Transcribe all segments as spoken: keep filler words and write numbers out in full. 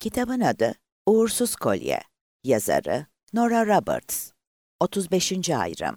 Kitabın adı Uğursuz Kolye. Yazarı Nora Roberts. otuz beşinci ayrım.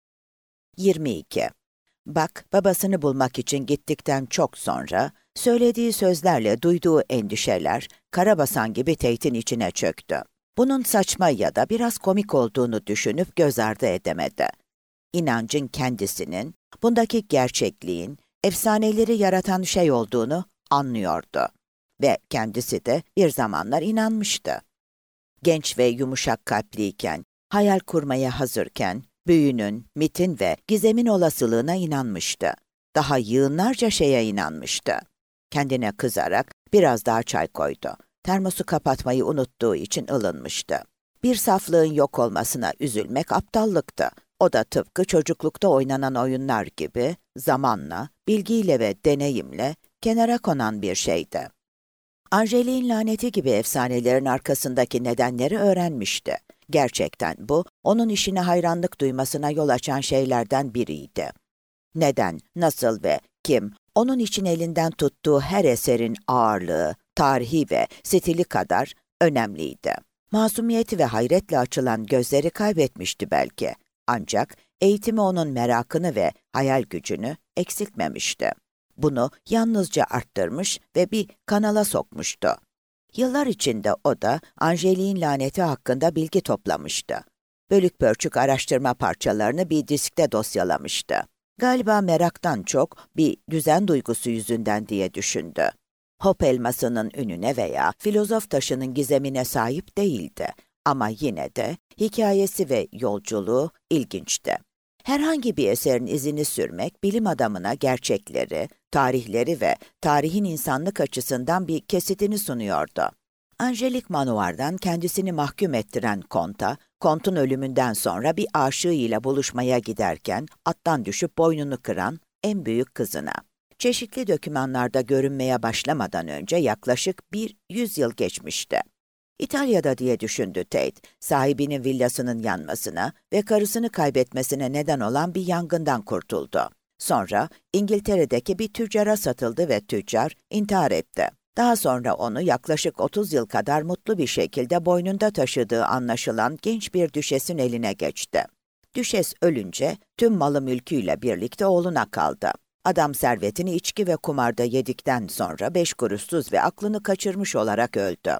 yirmi iki. Buck, babasını bulmak için gittikten çok sonra, söylediği sözlerle duyduğu endişeler, karabasan gibi Tate'in içine çöktü. Bunun saçma ya da biraz komik olduğunu düşünüp göz ardı edemedi. İnancın kendisinin, bundaki gerçekliğin, efsaneleri yaratan şey olduğunu anlıyordu. Ve kendisi de bir zamanlar inanmıştı. Genç ve yumuşak kalpliyken, hayal kurmaya hazırken, büyünün, mitin ve gizemin olasılığına inanmıştı. Daha yığınlarca şeye inanmıştı. Kendine kızarak biraz daha çay koydu. Termosu kapatmayı unuttuğu için ılınmıştı. Bir saflığın yok olmasına üzülmek aptallıktı. O da tıpkı çocuklukta oynanan oyunlar gibi zamanla, bilgiyle ve deneyimle kenara konan bir şeydi. Angelik'in laneti gibi efsanelerin arkasındaki nedenleri öğrenmişti. Gerçekten bu, onun işine hayranlık duymasına yol açan şeylerden biriydi. Neden, nasıl ve kim, onun için elinden tuttuğu her eserin ağırlığı, tarihi ve stili kadar önemliydi. Masumiyeti ve hayretle açılan gözleri kaybetmişti belki. Ancak eğitimi onun merakını ve hayal gücünü eksiltmemişti. Bunu yalnızca arttırmış ve bir kanala sokmuştu. Yıllar içinde o da Angelik'in laneti hakkında bilgi toplamıştı. Bölük pörçük araştırma parçalarını bir diskte dosyalamıştı. Galiba meraktan çok bir düzen duygusu yüzünden diye düşündü. Hop elmasının ününe veya filozof taşının gizemine sahip değildi. Ama yine de hikayesi ve yolculuğu ilginçti. Herhangi bir eserin izini sürmek, bilim adamına gerçekleri, tarihleri ve tarihin insanlık açısından bir kesitini sunuyordu. Angelik Manoir'dan kendisini mahkum ettiren Kont'a, Kont'un ölümünden sonra bir aşığıyla buluşmaya giderken attan düşüp boynunu kıran en büyük kızına. Çeşitli dokümanlarda görünmeye başlamadan önce yaklaşık bir yüzyıl geçmişti. İtalya'da diye düşündü Tate, sahibinin villasının yanmasına ve karısını kaybetmesine neden olan bir yangından kurtuldu. Sonra İngiltere'deki bir tüccara satıldı ve tüccar intihar etti. Daha sonra onu yaklaşık otuz yıl kadar mutlu bir şekilde boynunda taşıdığı anlaşılan genç bir düşesin eline geçti. Düşes ölünce tüm malı mülküyle birlikte oğluna kaldı. Adam servetini içki ve kumarda yedikten sonra beş kuruşsuz ve aklını kaçırmış olarak öldü.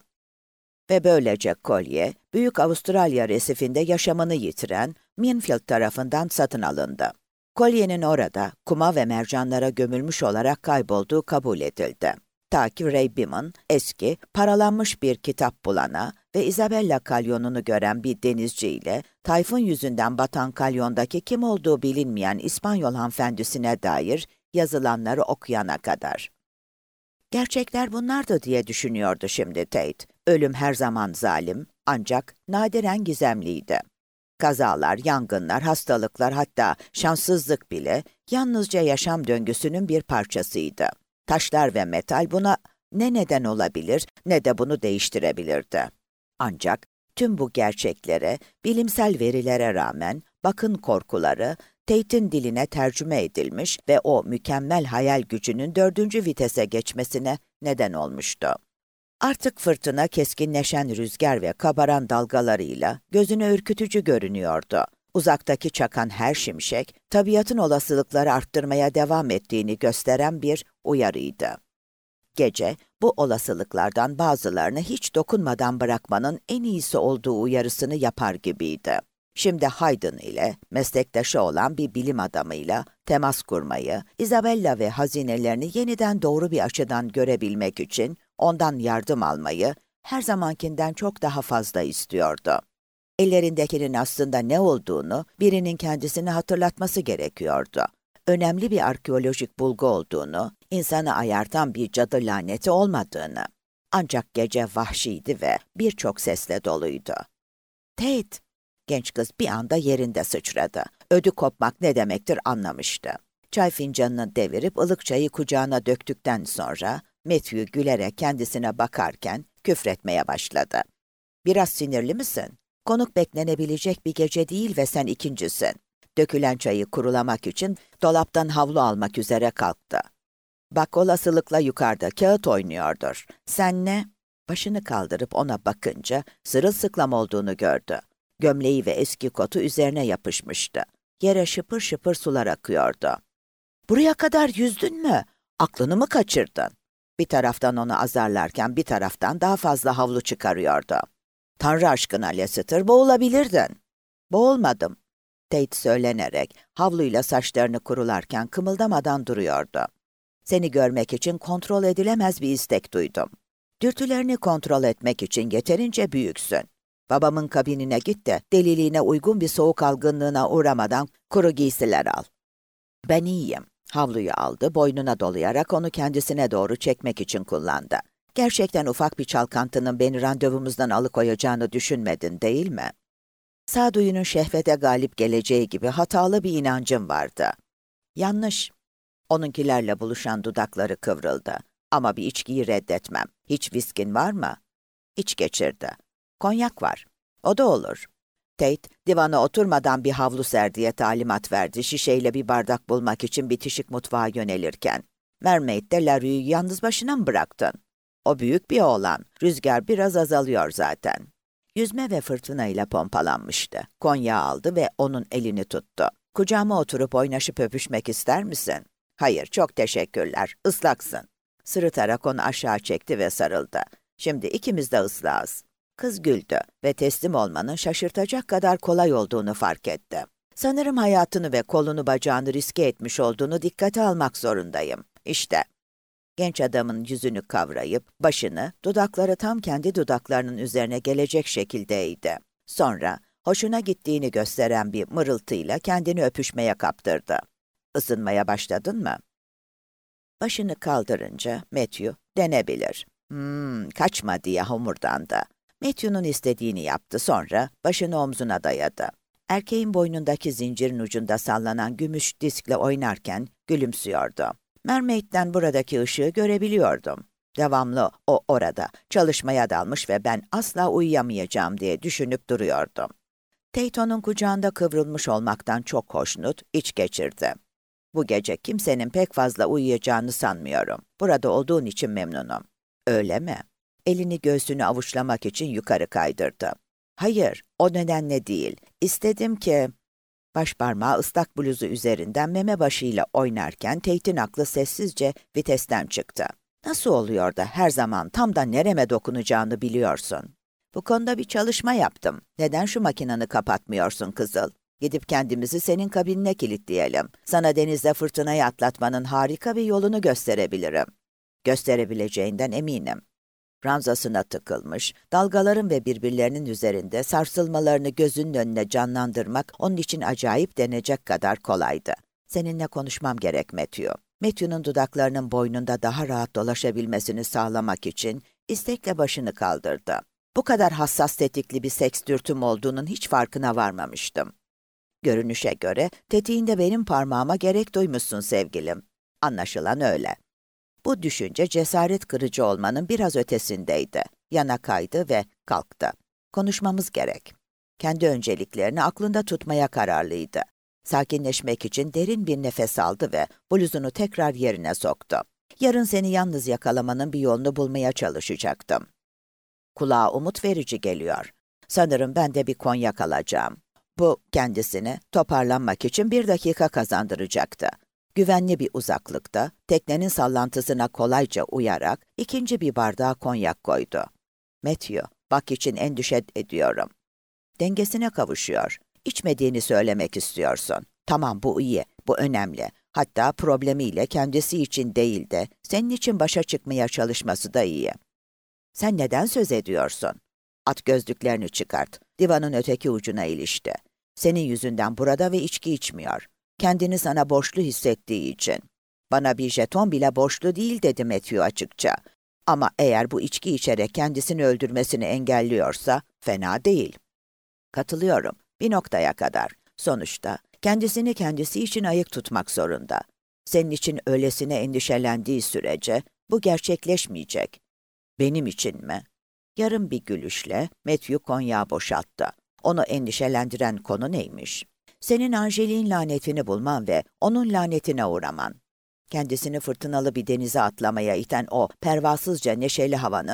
Ve böylece kolye, Büyük Avustralya resifinde yaşamını yitiren Minfield tarafından satın alındı. Kolyenin orada kuma ve mercanlara gömülmüş olarak kaybolduğu kabul edildi. Ta ki Ray Beeman, eski, paralanmış bir kitap bulana ve Isabella kalyonunu gören bir denizci ile tayfun yüzünden batan kalyondaki kim olduğu bilinmeyen İspanyol hanımefendisine dair yazılanları okuyana kadar. Gerçekler bunlardı diye düşünüyordu şimdi Tate. Ölüm her zaman zalim, ancak nadiren gizemliydi. Kazalar, yangınlar, hastalıklar, hatta şanssızlık bile yalnızca yaşam döngüsünün bir parçasıydı. Taşlar ve metal buna ne neden olabilir ne de bunu değiştirebilirdi. Ancak tüm bu gerçeklere, bilimsel verilere rağmen Buck'ın korkuları Tate'in diline tercüme edilmiş ve o mükemmel hayal gücünün dördüncü vitese geçmesine neden olmuştu. Artık fırtına keskinleşen rüzgar ve kabaran dalgalarıyla gözüne ürkütücü görünüyordu. Uzaktaki çakan her şimşek, tabiatın olasılıkları arttırmaya devam ettiğini gösteren bir uyarıydı. Gece, bu olasılıklardan bazılarını hiç dokunmadan bırakmanın en iyisi olduğu uyarısını yapar gibiydi. Şimdi Haydn ile, meslektaşı olan bir bilim adamıyla temas kurmayı, Isabella ve hazinelerini yeniden doğru bir açıdan görebilmek için ondan yardım almayı her zamankinden çok daha fazla istiyordu. Ellerindekinin aslında ne olduğunu birinin kendisine hatırlatması gerekiyordu. Önemli bir arkeolojik bulgu olduğunu, insanı ayartan bir cadı laneti olmadığını. Ancak gece vahşiydi ve birçok sesle doluydu. "Tate!" Genç kız bir anda yerinde sıçradı. Ödü kopmak ne demektir anlamıştı. Çay fincanını devirip ılık çayı kucağına döktükten sonra Matthew gülerek kendisine bakarken küfretmeye başladı. "Biraz sinirli misin? Konuk beklenebilecek bir gece değil ve sen ikincisin." Dökülen çayı kurulamak için dolaptan havlu almak üzere kalktı. "Bak, olasılıkla yukarıda kağıt oynuyordur. Sen ne?" Başını kaldırıp ona bakınca sırılsıklam olduğunu gördü. Gömleği ve eski kotu üzerine yapışmıştı. Yere şıpır şıpır sular akıyordu. "Buraya kadar yüzdün mü? Aklını mı kaçırdın?" Bir taraftan onu azarlarken bir taraftan daha fazla havlu çıkarıyordu. "Tanrı aşkına Lester, boğulabilirdin." "Boğulmadım." Tate söylenerek havluyla saçlarını kurularken kımıldamadan duruyordu. "Seni görmek için kontrol edilemez bir istek duydum. Dürtülerini kontrol etmek için yeterince büyüksün. Babamın kabinine git de deliliğine uygun bir soğuk algınlığına uğramadan kuru giysiler al." "Ben iyiyim." Havluyu aldı, boynuna dolayarak onu kendisine doğru çekmek için kullandı. "Gerçekten ufak bir çalkantının beni randevumuzdan alıkoyacağını düşünmedin, değil mi?" Sağduyunun şehvete galip geleceği gibi hatalı bir inancım vardı. "Yanlış." Onunkilerle buluşan dudakları kıvrıldı. "Ama bir içkiyi reddetmem. Hiç viskin var mı?" İç geçirdi. "Konyak var." "O da olur." Tate, divana oturmadan bir havlu ser diye talimat verdi, şişeyle bir bardak bulmak için bitişik mutfağa yönelirken. "Mermaid de Larry'i yalnız başına mı bıraktın?" "O büyük bir oğlan. Rüzgar biraz azalıyor zaten." Yüzme ve fırtınayla pompalanmıştı. Konyağı aldı ve onun elini tuttu. "Kucağıma oturup oynaşıp öpüşmek ister misin?" "Hayır, çok teşekkürler. Islaksın." Sırıtarak onu aşağı çekti ve sarıldı. "Şimdi ikimiz de ıslağız." Kız güldü ve teslim olmanın şaşırtacak kadar kolay olduğunu fark etti. "Sanırım hayatını ve kolunu bacağını riske etmiş olduğunu dikkate almak zorundayım. İşte." Genç adamın yüzünü kavrayıp başını, dudakları tam kendi dudaklarının üzerine gelecek şekilde eğdi. Sonra hoşuna gittiğini gösteren bir mırıltıyla kendini öpüşmeye kaptırdı. "Isınmaya başladın mı?" Başını kaldırınca Matthew, "Denebilir." Hmm, kaçma diye homurdandı. Matthew'nun istediğini yaptı, sonra başını omzuna dayadı. Erkeğin boynundaki zincirin ucunda sallanan gümüş diskle oynarken gülümsüyordu. "Mermaid'den buradaki ışığı görebiliyordum. Devamlı o orada, çalışmaya dalmış ve ben asla uyuyamayacağım diye düşünüp duruyordum." Tate onun kucağında kıvrılmış olmaktan çok hoşnut, iç geçirdi. "Bu gece kimsenin pek fazla uyuyacağını sanmıyorum. Burada olduğun için memnunum." "Öyle mi?" Elini göğsünü avuçlamak için yukarı kaydırdı. "Hayır, o nedenle değil. İstedim ki..." Başparmağı ıslak bluzu üzerinden meme başıyla oynarken Tate'in aklı sessizce vitesten çıktı. "Nasıl oluyor da her zaman tam da nereme dokunacağını biliyorsun?" "Bu konuda bir çalışma yaptım. Neden şu makinanı kapatmıyorsun kızıl? Gidip kendimizi senin kabinine kilitleyelim. Sana denizde fırtınayı atlatmanın harika bir yolunu gösterebilirim." "Gösterebileceğinden eminim." Ranzasına tıkılmış, dalgaların ve birbirlerinin üzerinde sarsılmalarını gözünün önüne canlandırmak onun için acayip denecek kadar kolaydı. "Seninle konuşmam gerek Matthew." Matthew'nun dudaklarının boynunda daha rahat dolaşabilmesini sağlamak için istekle başını kaldırdı. "Bu kadar hassas tetikli bir seks dürtüm olduğunun hiç farkına varmamıştım." "Görünüşe göre tetiğinde benim parmağıma gerek duymuşsun sevgilim." "Anlaşılan öyle." Bu düşünce cesaret kırıcı olmanın biraz ötesindeydi. Yana kaydı ve kalktı. "Konuşmamız gerek." Kendi önceliklerini aklında tutmaya kararlıydı. Sakinleşmek için derin bir nefes aldı ve bluzunu tekrar yerine soktu. "Yarın seni yalnız yakalamanın bir yolunu bulmaya çalışacaktım." Kulağa umut verici geliyor. "Sanırım ben de bir konyak alacağım." Bu kendisini toparlanmak için bir dakika kazandıracaktı. Güvenli bir uzaklıkta, teknenin sallantısına kolayca uyarak ikinci bir bardağa konyak koydu. "Matthew, bak için endişe ediyorum." "Dengesine kavuşuyor. İçmediğini söylemek istiyorsun. Tamam, bu iyi, bu önemli. Hatta problemiyle kendisi için değil de senin için başa çıkmaya çalışması da iyi." "Sen neden söz ediyorsun?" "At gözlüklerini çıkart." Divanın öteki ucuna ilişti. "Senin yüzünden burada ve içki içmiyor. Kendini sana borçlu hissettiği için." "Bana bir jeton bile borçlu değil," dedi Matthew açıkça. "Ama eğer bu içki içerek kendisini öldürmesini engelliyorsa fena değil." "Katılıyorum, bir noktaya kadar. Sonuçta kendisini kendisi için ayık tutmak zorunda. Senin için öylesine endişelendiği sürece bu gerçekleşmeyecek." "Benim için mi?" Yarım bir gülüşle Matthew konyağı boşalttı. Onu endişelendiren konu neymiş? "Senin Angelik'in lanetini bulman ve onun lanetine uğraman." Kendisini fırtınalı bir denize atlamaya iten o pervasızca neşeli havanın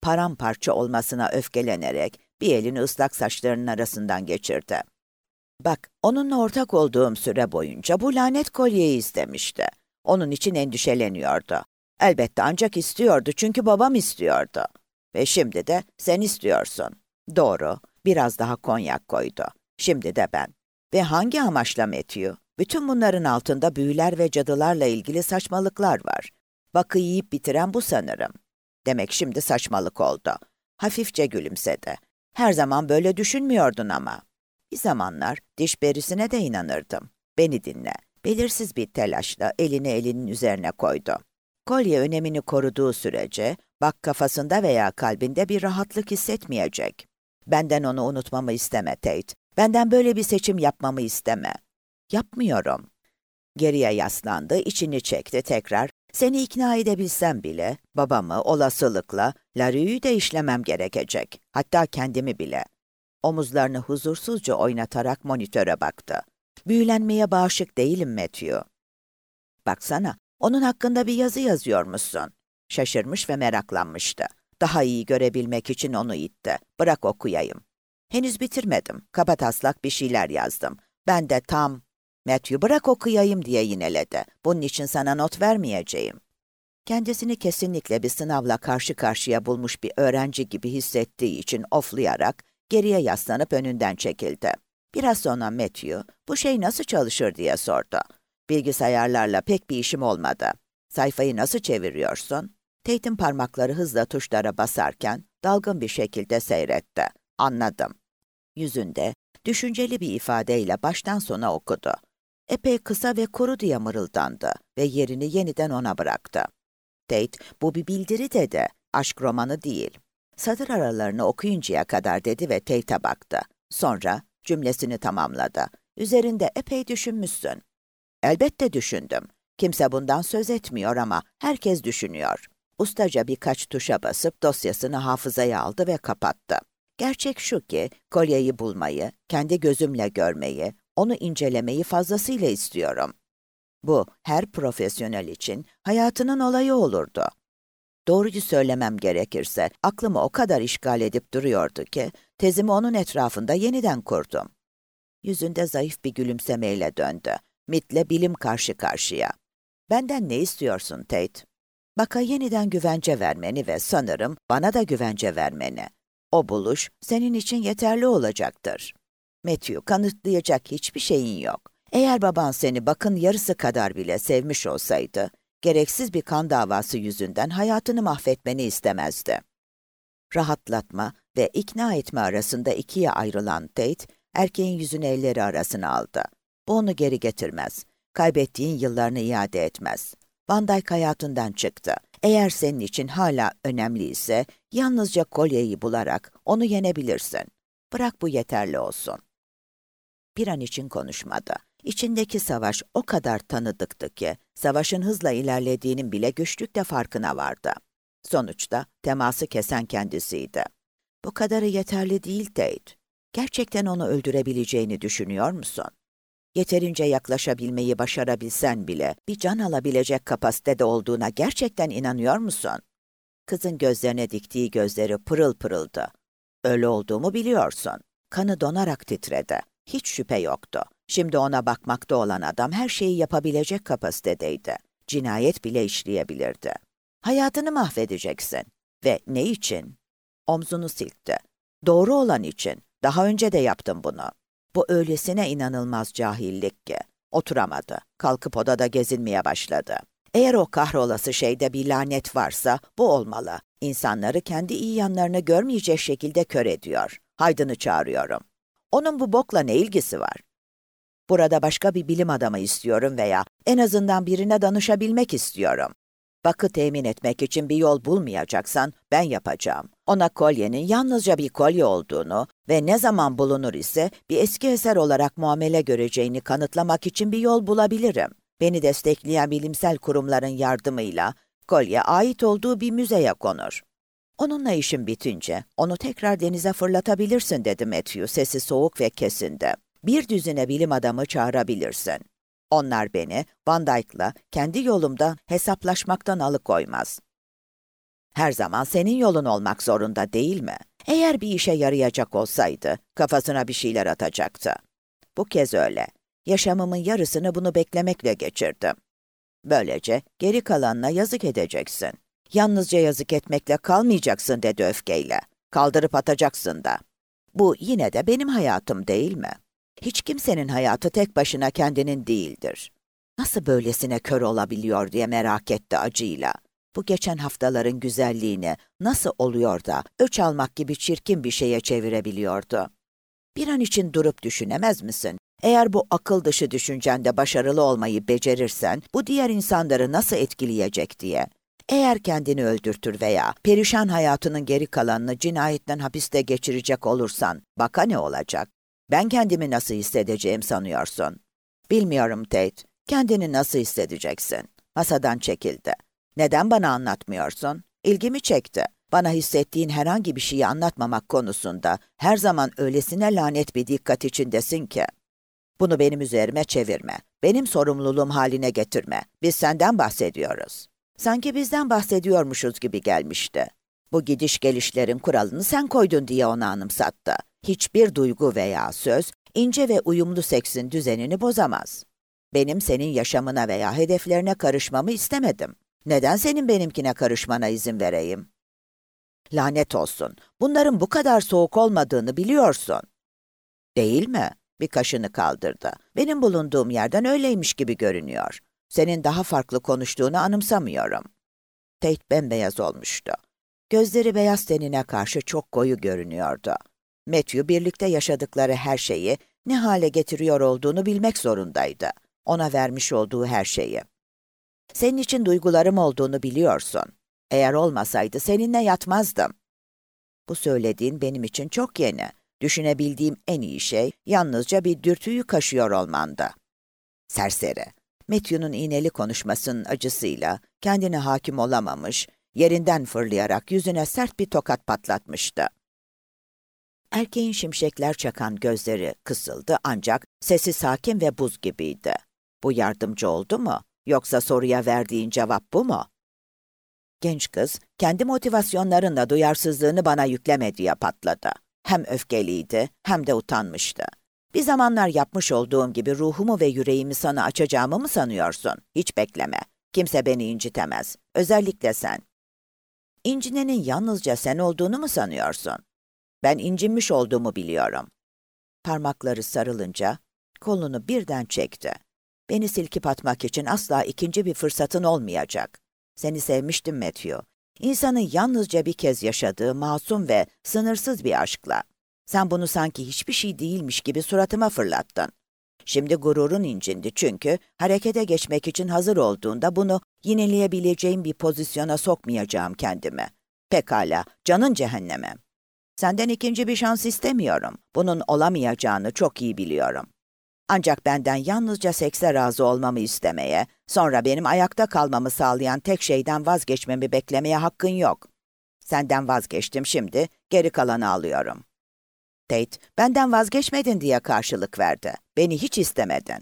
paramparça olmasına öfkelenerek bir elini ıslak saçlarının arasından geçirdi. Bak, onunla ortak olduğum süre boyunca bu lanet kolyeyi istemişti. Onun için endişeleniyordu. Elbette ancak istiyordu çünkü babam istiyordu. Ve şimdi de sen istiyorsun. Doğru, biraz daha konyak koydu. Şimdi de ben. Ve hangi amaçla Matthew? Bütün bunların altında büyüler ve cadılarla ilgili saçmalıklar var. Bakı yiyip bitiren bu sanırım. Demek şimdi saçmalık oldu. Hafifçe gülümsedi. Her zaman böyle düşünmüyordun ama. Bir zamanlar diş perisine de inanırdım. Beni dinle. Belirsiz bir telaşla elini elinin üzerine koydu. Kolye önemini koruduğu sürece, bak kafasında veya kalbinde bir rahatlık hissetmeyecek. Benden onu unutmamı isteme Tate. Benden böyle bir seçim yapmamı isteme. Yapmıyorum. Geriye yaslandı, içini çekti tekrar. Seni ikna edebilsem bile, babamı olasılıkla, Larry'yi de işlemem gerekecek. Hatta kendimi bile. Omuzlarını huzursuzca oynatarak monitöre baktı. Büyülenmeye bağışık değilim Matthew. Baksana, onun hakkında bir yazı yazıyormuşsun. Şaşırmış ve meraklanmıştı. Daha iyi görebilmek için onu itti. Bırak okuyayım. Henüz bitirmedim. Kabataslak bir şeyler yazdım. Ben de tam... Matthew bırak okuyayım diye yineledi. Bunun için sana not vermeyeceğim. Kendisini kesinlikle bir sınavla karşı karşıya bulmuş bir öğrenci gibi hissettiği için oflayarak geriye yaslanıp önünden çekildi. Biraz sonra Matthew, bu şey nasıl çalışır diye sordu. Bilgisayarlarla pek bir işim olmadı. Sayfayı nasıl çeviriyorsun? Tate'in parmakları hızla tuşlara basarken dalgın bir şekilde seyretti. Anladım. Yüzünde düşünceli bir ifadeyle baştan sona okudu. Epey kısa ve kuru diye mırıldandı ve yerini yeniden ona bıraktı. Tate, bu bir bildiri dedi, aşk romanı değil. Satır aralarını okuyuncaya kadar dedi ve Tate'e baktı. Sonra cümlesini tamamladı. Üzerinde epey düşünmüşsün. Elbette düşündüm. Kimse bundan söz etmiyor ama herkes düşünüyor. Ustaca birkaç tuşa basıp dosyasını hafızaya aldı ve kapattı. Gerçek şu ki, kolyeyi bulmayı, kendi gözümle görmeyi, onu incelemeyi fazlasıyla istiyorum. Bu, her profesyonel için hayatının olayı olurdu. Doğruyu söylemem gerekirse, aklımı o kadar işgal edip duruyordu ki, tezimi onun etrafında yeniden kurdum. Yüzünde zayıf bir gülümsemeyle döndü. Mit'le bilim karşı karşıya. Benden ne istiyorsun Tate? Bak'a yeniden güvence vermeni ve sanırım bana da güvence vermeni. O buluş senin için yeterli olacaktır. Matthew, kanıtlayacak hiçbir şeyin yok. Eğer baban seni Bak'ın yarısı kadar bile sevmiş olsaydı, gereksiz bir kan davası yüzünden hayatını mahvetmeni istemezdi. Rahatlatma ve ikna etme arasında ikiye ayrılan Tate, erkeğin yüzünü elleri arasına aldı. Bu onu geri getirmez. Kaybettiğin yıllarını iade etmez. Van Dyke hayatından çıktı. Eğer senin için hala önemliyse, yalnızca kolyeyi bularak onu yenebilirsin. Bırak bu yeterli olsun. Bir an için konuşmadı. İçindeki savaş o kadar tanıdıktı ki, savaşın hızla ilerlediğinin bile güçlükle farkına vardı. Sonuçta teması kesen kendisiydi. Bu kadarı yeterli değil Tate. Gerçekten onu öldürebileceğini düşünüyor musun? Yeterince yaklaşabilmeyi başarabilsen bile bir can alabilecek kapasitede olduğuna gerçekten inanıyor musun? Kızın gözlerine diktiği gözleri pırıl pırıldı. Öyle olduğumu biliyorsun. Kanı donarak titredi. Hiç şüphe yoktu. Şimdi ona bakmakta olan adam her şeyi yapabilecek kapasitedeydi. Cinayet bile işleyebilirdi. Hayatını mahvedeceksin. Ve ne için? Omzunu silkti. Doğru olan için. Daha önce de yaptım bunu. Bu öylesine inanılmaz cahillik ki. Oturamadı. Kalkıp odada gezinmeye başladı. Eğer o kahrolası şeyde bir lanet varsa bu olmalı. İnsanları kendi iyi yanlarını görmeyecek şekilde kör ediyor. Haydn'ı çağırıyorum. Onun bu bokla ne ilgisi var? Burada başka bir bilim adamı istiyorum veya en azından birine danışabilmek istiyorum. Bakı temin etmek için bir yol bulmayacaksan ben yapacağım. Ona kolyenin yalnızca bir kolye olduğunu ve ne zaman bulunur ise bir eski eser olarak muamele göreceğini kanıtlamak için bir yol bulabilirim. Beni destekleyen bilimsel kurumların yardımıyla kolye ait olduğu bir müzeye konur. Onunla işim bitince onu tekrar denize fırlatabilirsin dedi Matthew, sesi soğuk ve kesindi. Bir düzine bilim adamı çağırabilirsin. Onlar beni Van Dyke'la kendi yolumda hesaplaşmaktan alıkoymaz. Her zaman senin yolun olmak zorunda değil mi? Eğer bir işe yarayacak olsaydı, kafasına bir şeyler atacaktı. Bu kez öyle. Yaşamımın yarısını bunu beklemekle geçirdim. Böylece geri kalanına yazık edeceksin. Yalnızca yazık etmekle kalmayacaksın dedi öfkeyle. Kaldırıp atacaksın da. Bu yine de benim hayatım değil mi? Hiç kimsenin hayatı tek başına kendinin değildir. Nasıl böylesine kör olabiliyor diye merak etti acıyla. Bu geçen haftaların güzelliğini nasıl oluyor da öç almak gibi çirkin bir şeye çevirebiliyordu? Bir an için durup düşünemez misin? Eğer bu akıl dışı düşüncende başarılı olmayı becerirsen, bu diğer insanları nasıl etkileyecek diye. Eğer kendini öldürtür veya perişan hayatının geri kalanını cinayetten hapiste geçirecek olursan, baka ne olacak? Ben kendimi nasıl hissedeceğim sanıyorsun? Bilmiyorum Tate, kendini nasıl hissedeceksin? Masadan çekildi. Neden bana anlatmıyorsun? İlgimi çekti. Bana hissettiğin herhangi bir şeyi anlatmamak konusunda her zaman öylesine lanet bir dikkat içindesin ki. Bunu benim üzerime çevirme. Benim sorumluluğum haline getirme. Biz senden bahsediyoruz. Sanki bizden bahsediyormuşuz gibi gelmişti. Bu gidiş gelişlerin kuralını sen koydun diye ona anımsattı. Hiçbir duygu veya söz, ince ve uyumlu seksin düzenini bozamaz. Benim senin yaşamına veya hedeflerine karışmamı istemedim. Neden senin benimkine karışmana izin vereyim? Lanet olsun. Bunların bu kadar soğuk olmadığını biliyorsun. Değil mi? Bir kaşını kaldırdı. Benim bulunduğum yerden öyleymiş gibi görünüyor. Senin daha farklı konuştuğunu anımsamıyorum. Tate bembeyaz olmuştu. Gözleri beyaz tenine karşı çok koyu görünüyordu. Matthew birlikte yaşadıkları her şeyi ne hale getiriyor olduğunu bilmek zorundaydı. Ona vermiş olduğu her şeyi. Senin için duygularım olduğunu biliyorsun. Eğer olmasaydı seninle yatmazdım. Bu söylediğin benim için çok yeni. Düşünebildiğim en iyi şey yalnızca bir dürtüyü kaşıyor olmanda. Serseri. Matthew'nun iğneli konuşmasının acısıyla kendine hakim olamamış, yerinden fırlayarak yüzüne sert bir tokat patlatmıştı. Erkeğin şimşekler çakan gözleri kısıldı ancak sesi sakin ve buz gibiydi. Bu yardımcı oldu mu? Yoksa soruya verdiğin cevap bu mu? Genç kız, kendi motivasyonlarınla duyarsızlığını bana yükleme diye patladı. Hem öfkeliydi, hem de utanmıştı. Bir zamanlar yapmış olduğum gibi ruhumu ve yüreğimi sana açacağımı mı sanıyorsun? Hiç bekleme. Kimse beni incitemez. Özellikle sen. İncinenin yalnızca sen olduğunu mu sanıyorsun? Ben incinmiş olduğumu biliyorum. Parmakları sarılınca kolunu birden çekti. Beni silkip atmak için asla ikinci bir fırsatın olmayacak. Seni sevmiştim Matthew. İnsanın yalnızca bir kez yaşadığı masum ve sınırsız bir aşkla. Sen bunu sanki hiçbir şey değilmiş gibi suratıma fırlattın. Şimdi gururun incindi çünkü harekete geçmek için hazır olduğunda bunu yineleyebileceğim bir pozisyona sokmayacağım kendimi. Pekala, canın cehenneme. Senden ikinci bir şans istemiyorum. Bunun olamayacağını çok iyi biliyorum. Ancak benden yalnızca sekse razı olmamı istemeye, sonra benim ayakta kalmamı sağlayan tek şeyden vazgeçmemi beklemeye hakkın yok. Senden vazgeçtim şimdi, geri kalanı alıyorum. Tate, benden vazgeçmedin diye karşılık verdi. Beni hiç istemedin.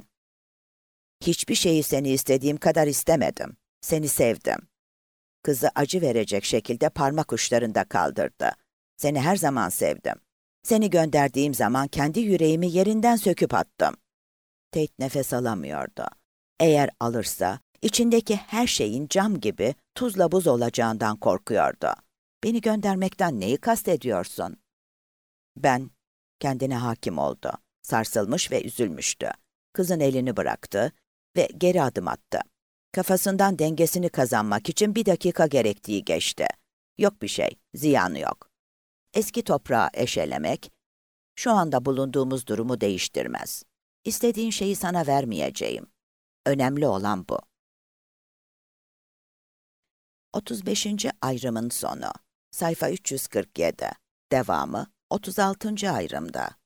Hiçbir şeyi seni istediğim kadar istemedim. Seni sevdim. Kızı acı verecek şekilde parmak uçlarında kaldırdı. Seni her zaman sevdim. Seni gönderdiğim zaman kendi yüreğimi yerinden söküp attım. Tate nefes alamıyordu. Eğer alırsa, içindeki her şeyin cam gibi tuzla buz olacağından korkuyordu. Beni göndermekten neyi kastediyorsun? Ben, kendine hakim oldu. Sarsılmış ve üzülmüştü. Kızın elini bıraktı ve geri adım attı. Kafasından dengesini kazanmak için bir dakika gerektiği geçti. Yok bir şey, ziyanı yok. Eski toprağı eşelemek, şu anda bulunduğumuz durumu değiştirmez. İstediğin şeyi sana vermeyeceğim. Önemli olan bu. otuz beşinci ayrımın sonu. Sayfa üç yüz kırk yedi. Devamı otuz altıncı ayrımda.